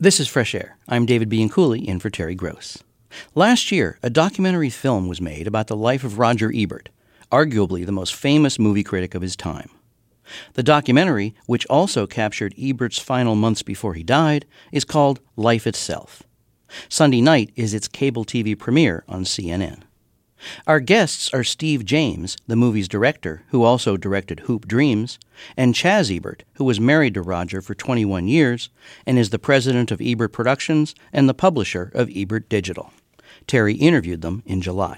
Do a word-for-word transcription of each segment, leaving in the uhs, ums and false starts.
This is Fresh Air. I'm David Bianculli, in for Terry Gross. Last year, a documentary film was made about the life of Roger Ebert, arguably the most famous movie critic of his time. The documentary, which also captured Ebert's final months before he died, is called Life Itself. Sunday night is its cable T V premiere on C N N. Our guests are Steve James, the movie's director, who also directed Hoop Dreams, and Chaz Ebert, who was married to Roger for twenty-one years and is the president of Ebert Productions and the publisher of Ebert Digital. Terry interviewed them in July.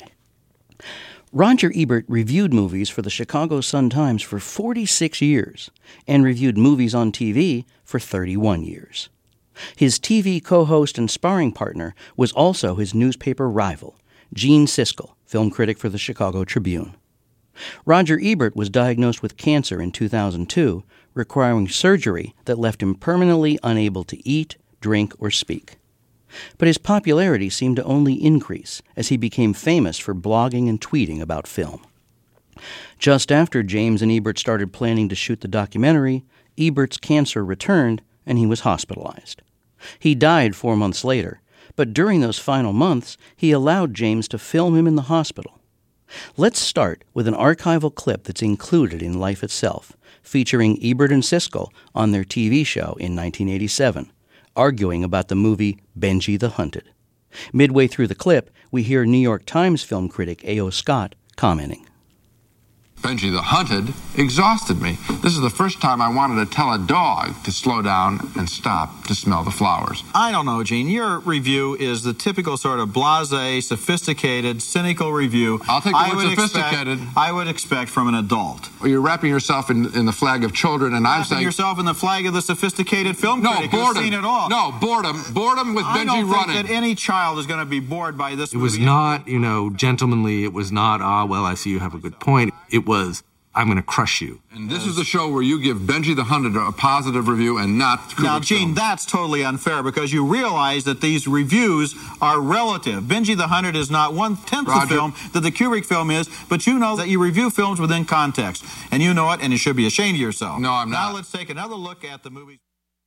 Roger Ebert reviewed movies for the Chicago Sun-Times for forty-six years and reviewed movies on T V for thirty-one years. His T V co-host and sparring partner was also his newspaper rival, Gene Siskel, film critic for the Chicago Tribune. Roger Ebert was diagnosed with cancer in two thousand two, requiring surgery that left him permanently unable to eat, drink, or speak. But his popularity seemed to only increase as he became famous for blogging and tweeting about film. Just after James and Ebert started planning to shoot the documentary, Ebert's cancer returned and he was hospitalized. He died four months later, but during those final months, he allowed James to film him in the hospital. Let's start with an archival clip that's included in Life Itself, featuring Ebert and Siskel on their T V show in nineteen eighty-seven, arguing about the movie Benji the Hunted. Midway through the clip, we hear New York Times film critic A O Scott commenting. Benji the Hunted exhausted me. This is the first time I wanted to tell a dog to slow down and stop to smell the flowers. I don't know, Gene. Your review is the typical sort of blasé, sophisticated, cynical review. I'll take the I word would sophisticated. Expect, I would expect from an adult. Well, you're wrapping yourself in, in the flag of children, and Wrapping I'm saying... yourself in the flag of the sophisticated film no, critic boredom. who's seen it all. No, boredom. Boredom with I Benji don't running. think that any child is going to be bored by this It movie. was not, you know, gentlemanly. It was not, ah, well, I see you have a good point. It was... I'm going to crush you. And this is the show where you give Benji the Hunted a positive review and not Kubrick Now, Gene, film. that's totally unfair because you realize that these reviews are relative. Benji the Hunted is not one-tenth the film that the Kubrick film is, but you know that you review films within context. And you know it, and you should be ashamed of yourself. No, I'm not. Now let's take another look at the movie.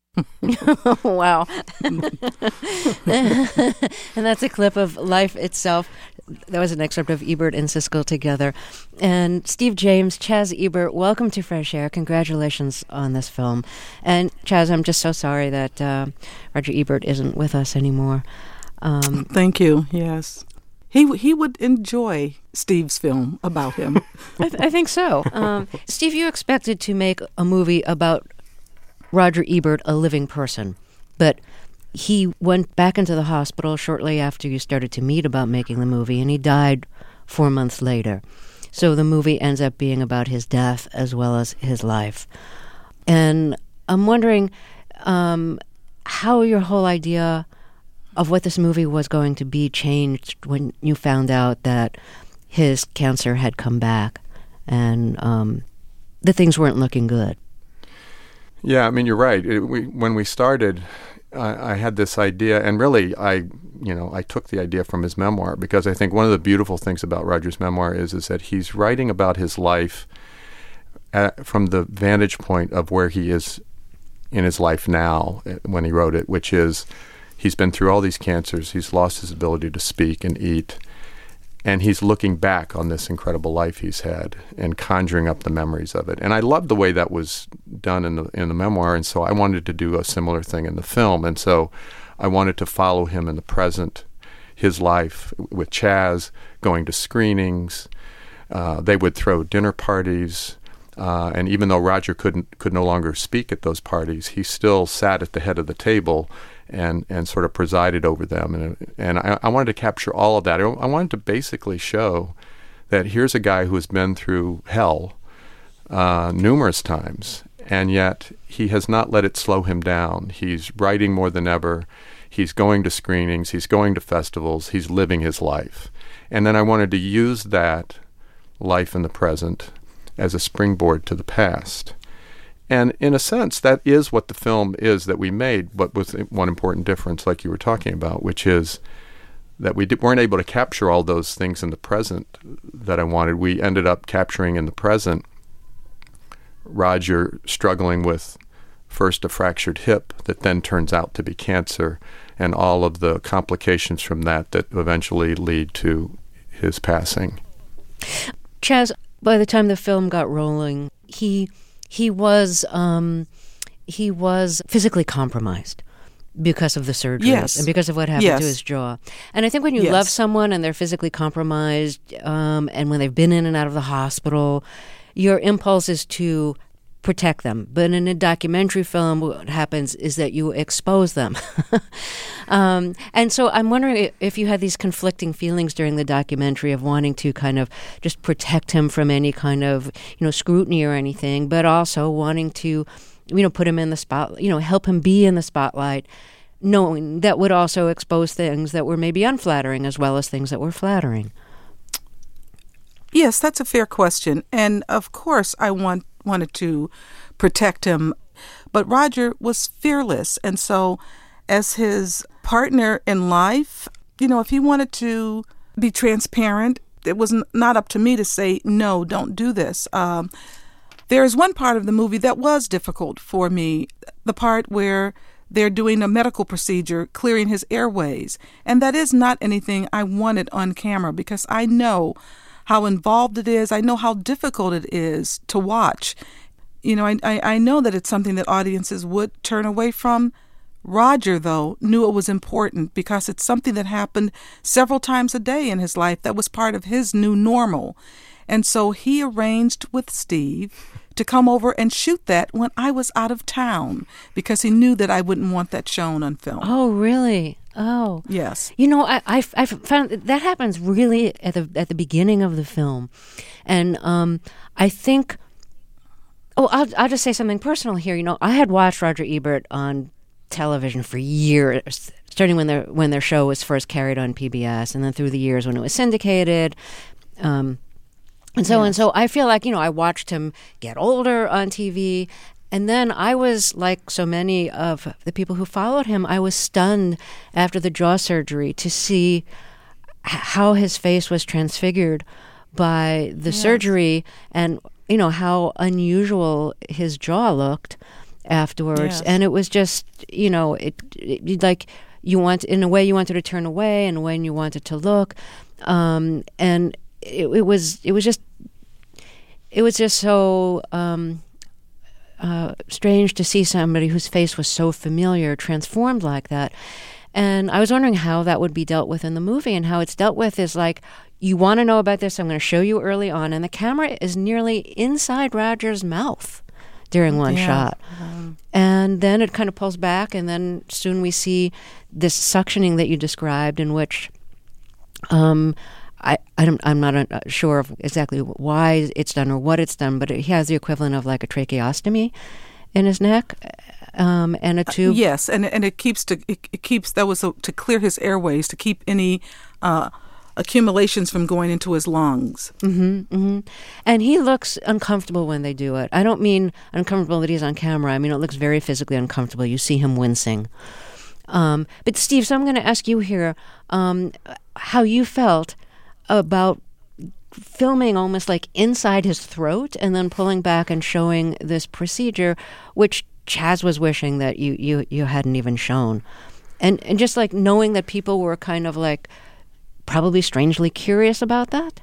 Wow. And that's a clip of Life Itself. That was an excerpt of Ebert and Siskel together. And Steve James, Chaz Ebert, welcome to Fresh Air. Congratulations on this film. And Chaz, I'm just so sorry that uh, Roger Ebert isn't with us anymore. Um, Thank you, yes. He he would enjoy Steve's film about him. I, th- I think so. Um, Steve, you expected to make a movie about Roger Ebert, a living person, but he went back into the hospital shortly after you started to meet about making the movie, and he died four months later. So the movie ends up being about his death as well as his life. And I'm wondering um, how your whole idea of what this movie was going to be changed when you found out that his cancer had come back and um, the things weren't looking good. Yeah, I mean, you're right. It, we, when we started, I, I had this idea, and really, I, you know, I took the idea from his memoir because I think one of the beautiful things about Roger's memoir is is that he's writing about his life at, from the vantage point of where he is in his life now when he wrote it, which is he's been through all these cancers, he's lost his ability to speak and eat, and he's looking back on this incredible life he's had and conjuring up the memories of it. And I loved the way that was done in the in the memoir, and so I wanted to do a similar thing in the film. And so I wanted to follow him in the present, his life with Chaz, going to screenings. Uh, they would throw dinner parties. Uh, and even though Roger couldn't could no longer speak at those parties, he still sat at the head of the table and, and sort of presided over them. And, and I, I wanted to capture all of that. I, I wanted to basically show that here's a guy who has been through hell uh, numerous times, and yet he has not let it slow him down. He's writing more than ever. He's going to screenings. He's going to festivals. He's living his life. And then I wanted to use that life in the present as a springboard to the past. And in a sense, that is what the film is that we made, but with one important difference, like you were talking about, which is that we di- weren't able to capture all those things in the present that I wanted. We ended up capturing in the present Roger struggling with first a fractured hip that then turns out to be cancer, and all of the complications from that that eventually lead to his passing. Chaz, by the time the film got rolling, he he was um, he was physically compromised because of the surgeries yes. and because of what happened yes. to his jaw. And I think when you yes. love someone and they're physically compromised, um, and when they've been in and out of the hospital, your impulse is to protect them. But in a documentary film, what happens is that you expose them. um, and so I'm wondering if you had these conflicting feelings during the documentary of wanting to kind of just protect him from any kind of, you know, scrutiny or anything, but also wanting to, you know, put him in the spot, you know, help him be in the spotlight, knowing that would also expose things that were maybe unflattering as well as things that were flattering. Yes, that's a fair question. And of course, I want wanted to protect him. But Roger was fearless. And so as his partner in life, you know, if he wanted to be transparent, it was n- not up to me to say, no, don't do this. Um, there is one part of the movie that was difficult for me, the part where they're doing a medical procedure, clearing his airways. And that is not anything I wanted on camera because I know how involved it is. I know how difficult it is to watch. You know, I, I, I know that it's something that audiences would turn away from. Roger, though, knew it was important because it's something that happened several times a day in his life that was part of his new normal. And so he arranged with Steve to come over and shoot that when I was out of town because he knew that I wouldn't want that shown on film. Oh, really? Oh, yes. You know, I I I found that happens really at the at the beginning of the film, and um, I think. Oh, I'll I'll just say something personal here. You know, I had watched Roger Ebert on television for years, starting when their when their show was first carried on P B S, and then through the years when it was syndicated. Um, and so yes. and so, I feel like you know I watched him get older on T V. And then I was, like so many of the people who followed him, I was stunned after the jaw surgery to see how his face was transfigured by the yes. surgery and, you know, how unusual his jaw looked afterwards. Yes. And it was just, you know, it, it like you want, in a way you wanted to turn away and when you wanted to look. Um, and it, it was, it was just, it was just so... Um, Uh, strange to see somebody whose face was so familiar transformed like that. And I was wondering how that would be dealt with in the movie, and how it's dealt with is like, you want to know about this, I'm going to show you early on, and the camera is nearly inside Roger's mouth during one yeah. shot. Um, and then it kind of pulls back, and then soon we see this suctioning that you described in which um, I, I don't, I'm not uh, sure of exactly why it's done or what it's done, but it, he has the equivalent of like a tracheostomy in his neck um, and a tube. Uh, yes, and and it keeps to it, it keeps that was a, to clear his airways, to keep any uh, accumulations from going into his lungs. Mm-hmm, mm-hmm. And he looks uncomfortable when they do it. I don't mean uncomfortable that he's on camera. I mean it looks very physically uncomfortable. You see him wincing. Um, but Steve, so I'm going to ask you here um, how you felt about filming almost like inside his throat and then pulling back and showing this procedure, which Chaz was wishing that you, you, you hadn't even shown. And and just like knowing that people were kind of like probably strangely curious about that.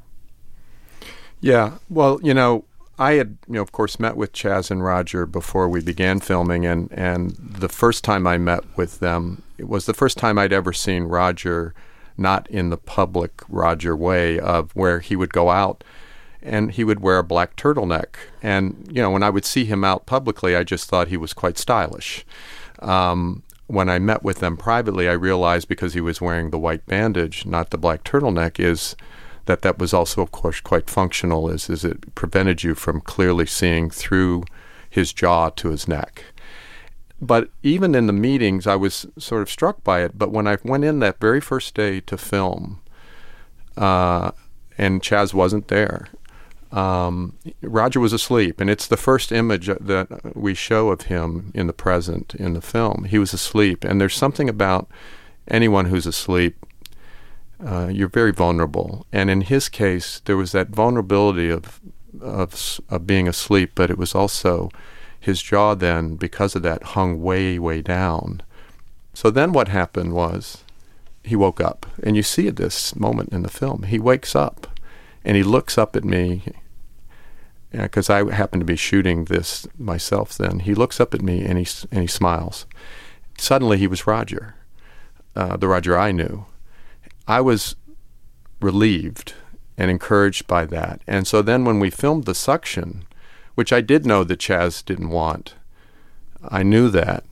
Yeah, well, you know, I had, you know, of course, met with Chaz and Roger before we began filming, and, and the first time I met with them, it was the first time I'd ever seen Roger not in the public Roger way of where he would go out and he would wear a black turtleneck. And, you know, when I would see him out publicly, I just thought he was quite stylish. Um, when I met with them privately, I realized because he was wearing the white bandage, not the black turtleneck, is that that was also, of course, quite functional, is, is it prevented you from clearly seeing through his jaw to his neck. But even in the meetings, I was sort of struck by it. But when I went in that very first day to film, uh, and Chaz wasn't there, um, Roger was asleep. And it's the first image that we show of him in the present in the film. He was asleep. And there's something about anyone who's asleep, uh, you're very vulnerable. And in his case, there was that vulnerability of, of, of being asleep, but it was also his jaw then, because of that, hung way, way down. So then what happened was he woke up. And you see at this moment in the film, he wakes up and he looks up at me, because I happened to be shooting this myself then. He looks up at me and he, and he smiles. Suddenly he was Roger, uh, the Roger I knew. I was relieved and encouraged by that. And so then when we filmed the suction, which I did know that Chaz didn't want, I knew that.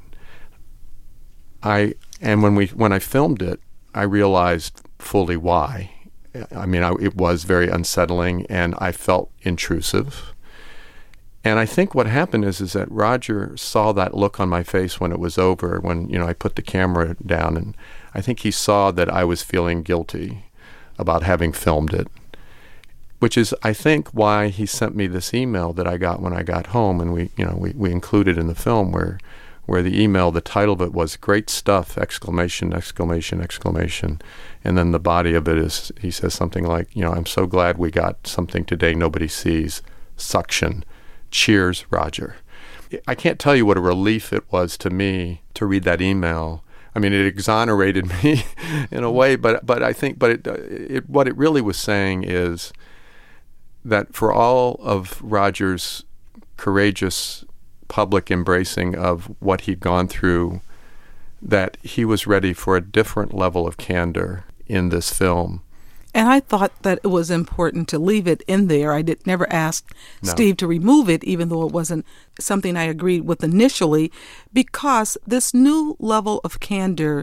I and when we when I filmed it, I realized fully why. I mean, I, it was very unsettling, and I felt intrusive. And I think what happened is is that Roger saw that look on my face when it was over, when, you know, I put the camera down, and I think he saw that I was feeling guilty about having filmed it, which is, I think, why he sent me this email that I got when I got home, and we, you know, we, we included in the film where where the email, the title of it was "Great Stuff!" exclamation, exclamation, exclamation. And then the body of it is, he says something like, you know, "I'm so glad we got something today nobody sees. Suction. Cheers, Roger." I can't tell you what a relief it was to me to read that email. I mean, it exonerated me in a way, but but I think, but it, it what it really was saying is that for all of Roger's courageous public embracing of what he'd gone through, that he was ready for a different level of candor in this film. And I thought that it was important to leave it in there. I did never ask No. Steve to remove it, even though it wasn't something I agreed with initially, because this new level of candor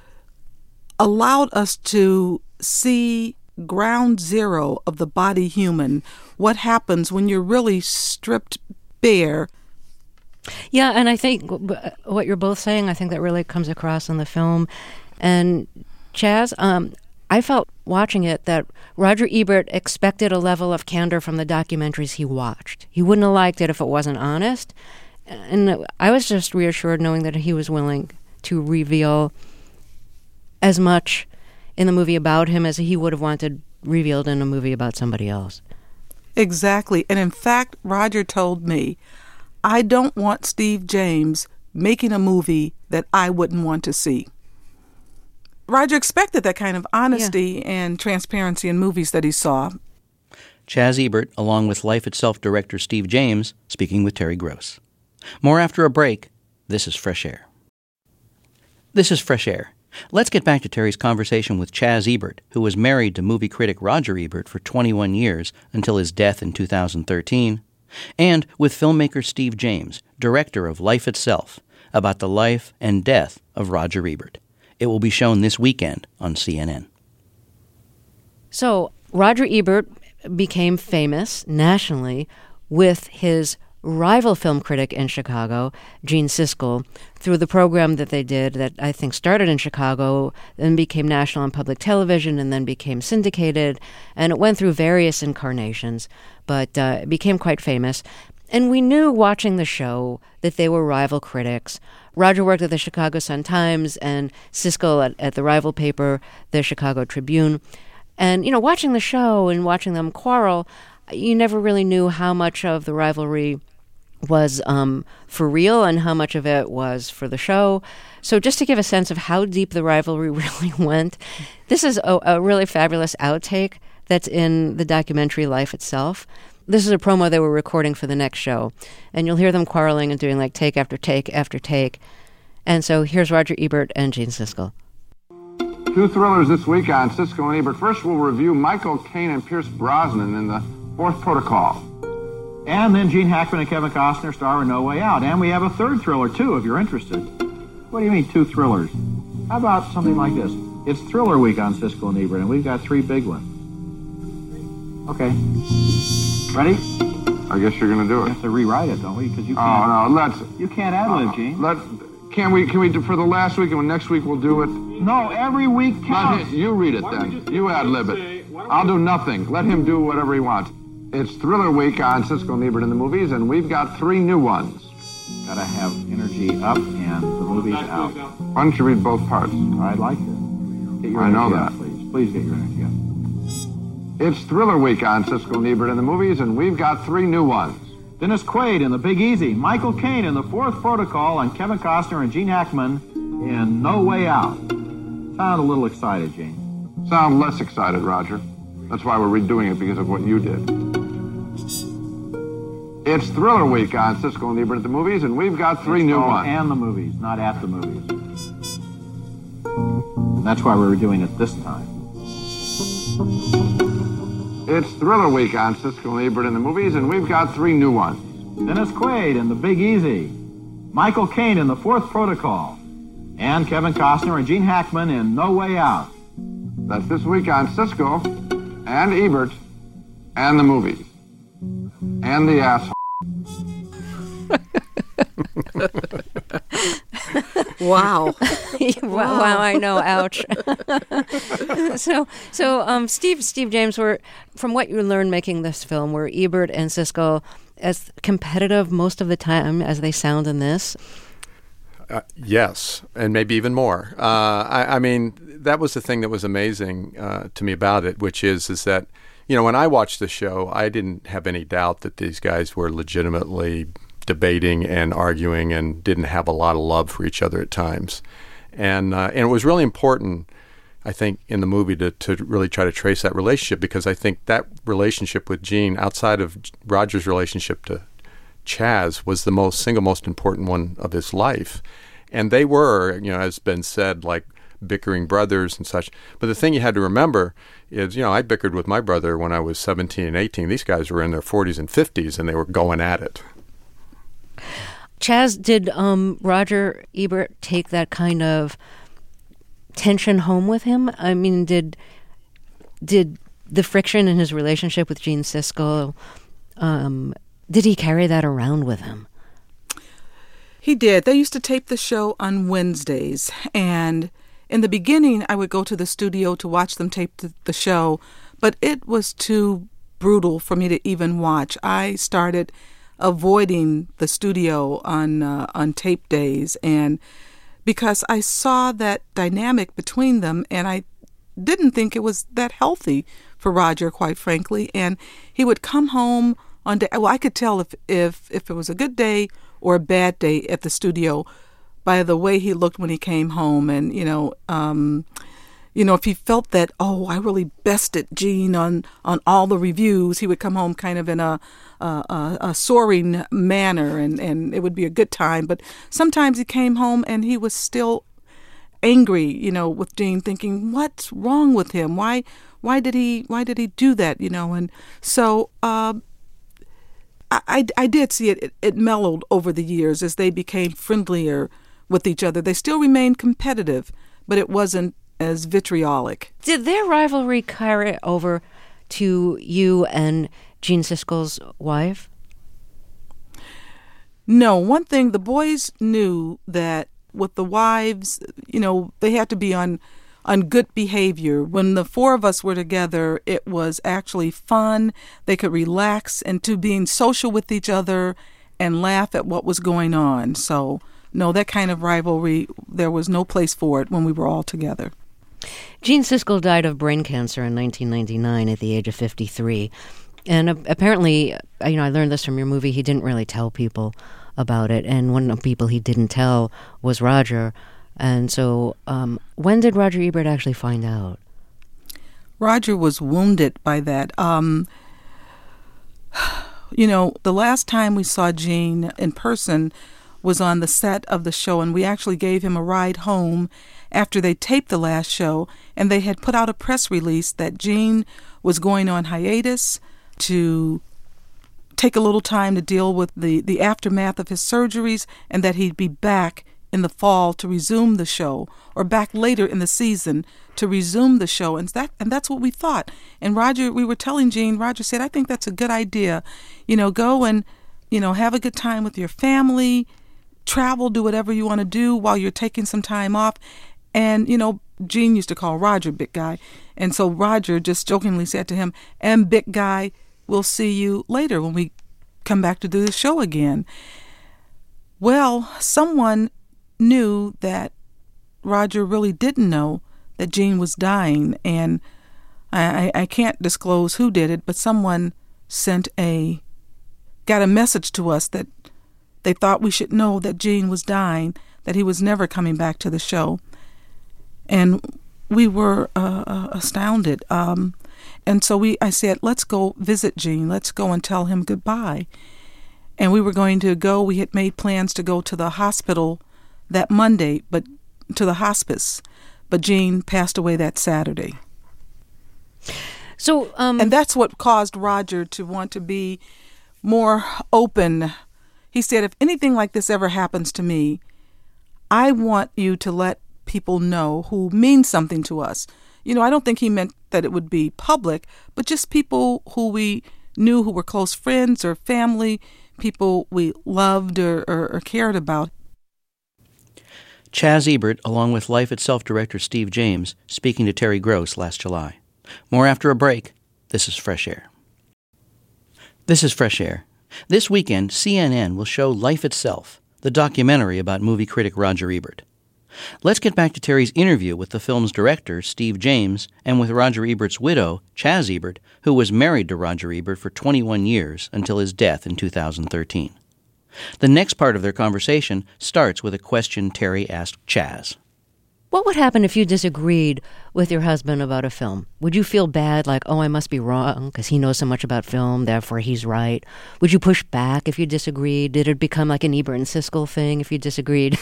allowed us to see ground zero of the body human, what happens when you're really stripped bare. Yeah, and I think what you're both saying, I think that really comes across in the film. And Chaz, um, I felt watching it that Roger Ebert expected a level of candor from the documentaries he watched. He wouldn't have liked it if it wasn't honest. And I was just reassured knowing that he was willing to reveal as much in the movie about him as he would have wanted revealed in a movie about somebody else. Exactly. And in fact, Roger told me, "I don't want Steve James making a movie that I wouldn't want to see." Roger expected that kind of honesty yeah. and transparency in movies that he saw. Chaz Ebert, along with Life Itself director Steve James, speaking with Terry Gross. More after a break. This is Fresh Air. This is Fresh Air. Let's get back to Terry's conversation with Chaz Ebert, who was married to movie critic Roger Ebert for twenty-one years until his death in two thousand thirteen, and with filmmaker Steve James, director of Life Itself, about the life and death of Roger Ebert. It will be shown this weekend on C N N. So, Roger Ebert became famous nationally with his rival film critic in Chicago, Gene Siskel, through the program that they did that I think started in Chicago, then became national on public television, and then became syndicated. And it went through various incarnations, but uh, it became quite famous. And we knew watching the show that they were rival critics. Roger worked at the Chicago Sun-Times and Siskel at, at the rival paper, the Chicago Tribune. And, you know, watching the show and watching them quarrel, you never really knew how much of the rivalry was um, for real and how much of it was for the show. So just to give a sense of how deep the rivalry really went, this is a, a really fabulous outtake that's in the documentary Life Itself. This is a promo they were recording for the next show. And you'll hear them quarreling and doing like take after take after take. And so here's Roger Ebert and Gene Siskel. Two thrillers this week on Siskel and Ebert. First, we'll review Michael Caine and Pierce Brosnan in The Fourth Protocol. And then Gene Hackman and Kevin Costner star in No Way Out. And we have a third thriller, too, if you're interested. What do you mean, two thrillers? How about something like this? It's Thriller Week on Siskel and Ebert, and we've got three big ones. Okay. Ready? I guess you're going to do We it. have to rewrite it, don't we? Because you Oh, can't. no, let's... You can't ad-lib, uh, Gene. Let, can we, can we do for the last week, and next week we'll do it? No, every week Not counts. him. You read it then. You ad-lib it. I'll do nothing. Let him do whatever he wants. It's Thriller Week on Siskel and Ebert in the movies, and we've got three new ones. Gotta have energy up and the movie's out. Why don't you read both parts? I'd like to. Get your I know energy that. up, please. Please get your energy up. It's Thriller Week on Siskel and Ebert in the movies, and we've got three new ones. Dennis Quaid in The Big Easy, Michael Caine in The Fourth Protocol, and Kevin Costner and Gene Hackman in No Way Out. Sound a little excited, Gene. Sound less excited, Roger. That's why we're redoing it, because of what you did. It's Thriller Week on Siskel and Ebert at the movies, and we've got three it's new ones. And the movies, not at the movies. And that's why we're redoing it this time. It's Thriller Week on Siskel and Ebert in the movies, and we've got three new ones. Dennis Quaid in The Big Easy, Michael Caine in The Fourth Protocol, and Kevin Costner and Gene Hackman in No Way Out. That's this week on Siskel and Ebert and the movies. And the asshole. Wow. wow, wow, I know, ouch. so, so um, Steve, Steve James, were from what you learned making this film, were Ebert and Siskel as competitive most of the time as they sound in this? Uh, yes, and maybe even more. Uh, I, I mean, that was the thing that was amazing uh, to me about it, which is is that, you know, when I watched the show, I didn't have any doubt that these guys were legitimately debating and arguing and didn't have a lot of love for each other at times. And uh, and it was really important, I think, in the movie to, to really try to trace that relationship, because I think that relationship with Gene, outside of Roger's relationship to Chaz, was the most single most important one of his life. And they were, you know, as been said, like bickering brothers and such. But the thing you had to remember is, you know, I bickered with my brother when I was seventeen and eighteen. These guys were in their forties and fifties, and they were going at it. Chaz, did um, Roger Ebert take that kind of tension home with him? I mean, did did the friction in his relationship with Gene Siskel, um, did he carry that around with him? He did. They used to tape the show on Wednesdays, and in the beginning, I would go to the studio to watch them tape the, the show, but it was too brutal for me to even watch. I started avoiding the studio on uh, on tape days, and because I saw that dynamic between them, and I didn't think it was that healthy for Roger, quite frankly. And he would come home on day. Well, I could tell if if if it was a good day or a bad day at the studio by the way he looked when he came home, and you know. Um, You know, if he felt that, oh, I really bested Gene on, on all the reviews, he would come home kind of in a a, a soaring manner, and, and it would be a good time. But sometimes he came home and he was still angry, you know, with Gene, thinking, what's wrong with him? Why why did he why did he do that? You know, and so uh, I, I did see it, it. It mellowed over the years as they became friendlier with each other. They still remained competitive, but it wasn't as vitriolic. Did their rivalry carry over to you and Gene Siskel's wife? No. One thing, the boys knew that with the wives, you know, they had to be on on good behavior. When the four of us were together, it was actually fun. They could relax into being social with each other and laugh at what was going on. So, no, that kind of rivalry, there was no place for it when we were all together. Gene Siskel died of brain cancer in nineteen ninety-nine at the age of fifty-three. And uh, apparently, you know, I learned this from your movie, he didn't really tell people about it. And one of the people he didn't tell was Roger. And so um, when did Roger Ebert actually find out? Roger was wounded by that. Um, you know, the last time we saw Gene in person was on the set of the show, and we actually gave him a ride home after they taped the last show, and they had put out a press release that Gene was going on hiatus to take a little time to deal with the, the aftermath of his surgeries, and that he'd be back in the fall to resume the show, or back later in the season to resume the show. And that and that's what we thought. And Roger, we were telling Gene, Roger said, I think that's a good idea. You know, go and, you know, have a good time with your family, travel, do whatever you want to do while you're taking some time off. And, you know, Gene used to call Roger Big Guy. And so Roger just jokingly said to him, and Big Guy, we'll see you later when we come back to do the show again. Well, someone knew that Roger really didn't know that Gene was dying. And I, I can't disclose who did it, but someone sent a got a message to us that they thought we should know that Gene was dying, that he was never coming back to the show. And we were uh, astounded. Um, and so we, I said, let's go visit Gene. Let's go and tell him goodbye. And we were going to go. We had made plans to go to the hospital that Monday, but to the hospice. But Gene passed away that Saturday. So, um, and that's what caused Roger to want to be more open. He said, if anything like this ever happens to me, I want you to let people know who mean something to us. You know, I don't think he meant that it would be public, but just people who we knew, who were close friends or family, people we loved or, or, or cared about. Chaz Ebert, along with Life Itself director Steve James, speaking to Terry Gross last July. More after a break. This is Fresh Air. This is Fresh Air. This weekend, C N N will show Life Itself, the documentary about movie critic Roger Ebert. Let's get back to Terry's interview with the film's director, Steve James, and with Roger Ebert's widow, Chaz Ebert, who was married to Roger Ebert for twenty-one years until his death in two thousand thirteen. The next part of their conversation starts with a question Terry asked Chaz. What would happen if you disagreed with your husband about a film? Would you feel bad, like, oh, I must be wrong because he knows so much about film, therefore he's right? Would you push back if you disagreed? Did it become like an Ebert and Siskel thing if you disagreed?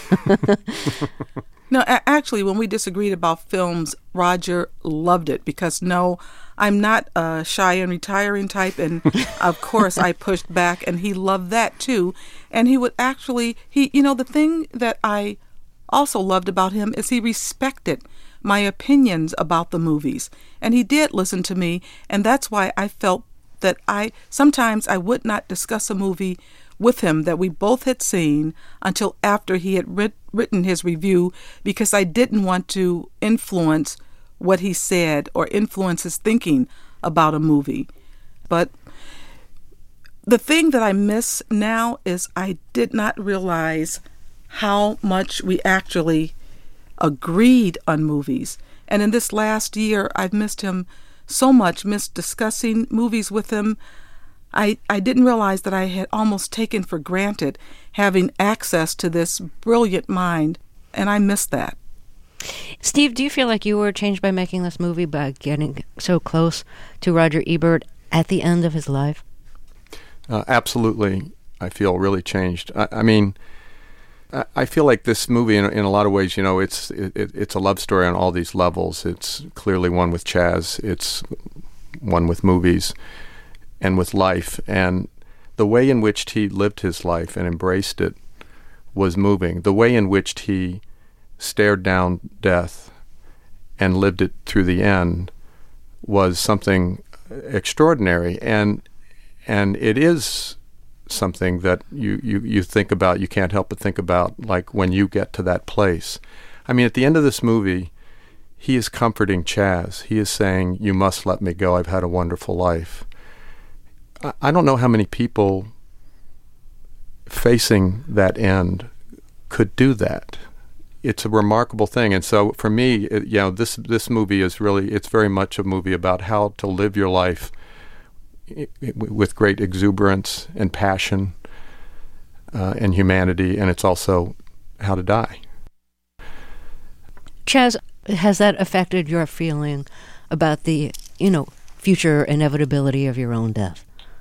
No, a- actually, when we disagreed about films, Roger loved it because, no, I'm not a shy and retiring type, and of course I pushed back, and he loved that too. And he would actually, he, you know, the thing that I also loved about him is he respected my opinions about the movies, and he did listen to me, and that's why I felt that I sometimes I would not discuss a movie with him that we both had seen until after he had writ- written his review, because I didn't want to influence what he said or influence his thinking about a movie. But the thing that I miss now is I did not realize how much we actually agreed on movies. And in this last year, I've missed him so much, missed discussing movies with him. I, I didn't realize that I had almost taken for granted having access to this brilliant mind, and I missed that. Steve, do you feel like you were changed by making this movie, by getting so close to Roger Ebert at the end of his life? Uh, absolutely. I feel really changed. I, I mean, I feel like this movie, in, in a lot of ways, you know, it's it, it's a love story on all these levels. It's clearly one with Chaz. It's one with movies and with life. And the way in which he lived his life and embraced it was moving. The way in which he stared down death and lived it through the end was something extraordinary. And and it is something that you, you, you think about, you can't help but think about, like when you get to that place. I mean, at the end of this movie, he is comforting Chaz. He is saying, you must let me go. I've had a wonderful life. I, I don't know how many people facing that end could do that. It's a remarkable thing. And so for me, it, you know, this this movie is really, it's very much a movie about how to live your life with great exuberance and passion uh, and humanity, and it's also how to die. Chaz, has that affected your feeling about the, you know, future inevitability of your own death?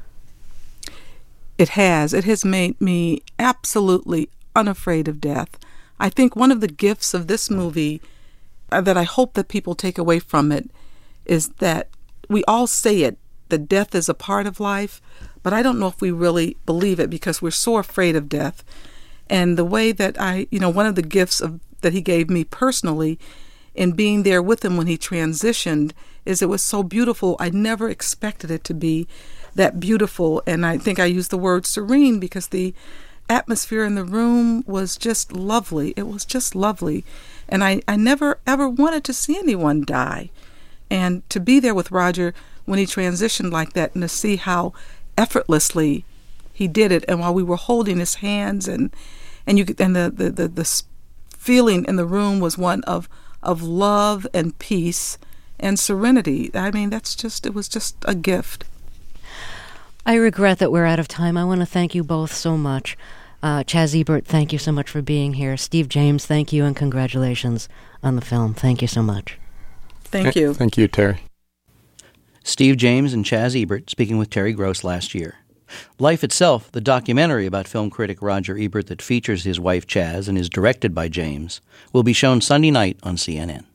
It has. It has made me absolutely unafraid of death. I think one of the gifts of this movie uh, that I hope that people take away from it is that we all say it, that death is a part of life, but I don't know if we really believe it because we're so afraid of death. And the way that I, you know, one of the gifts of, that he gave me personally in being there with him when he transitioned is it was so beautiful. I never expected it to be that beautiful. And I think I used the word serene because the atmosphere in the room was just lovely. It was just lovely. And I, I never, ever wanted to see anyone die. And to be there with Roger when he transitioned like that and to see how effortlessly he did it, and while we were holding his hands, and and you and the the, the, the feeling in the room was one of of love and peace and serenity. I mean, that's just, it was just a gift. I regret that we're out of time. I want to thank you both so much. Uh, Chaz Ebert, thank you so much for being here. Steve James, thank you and congratulations on the film. Thank you so much. Thank you. Thank you, Terry. Steve James and Chaz Ebert speaking with Terry Gross last year. Life Itself, the documentary about film critic Roger Ebert that features his wife Chaz and is directed by James, will be shown Sunday night on C N N.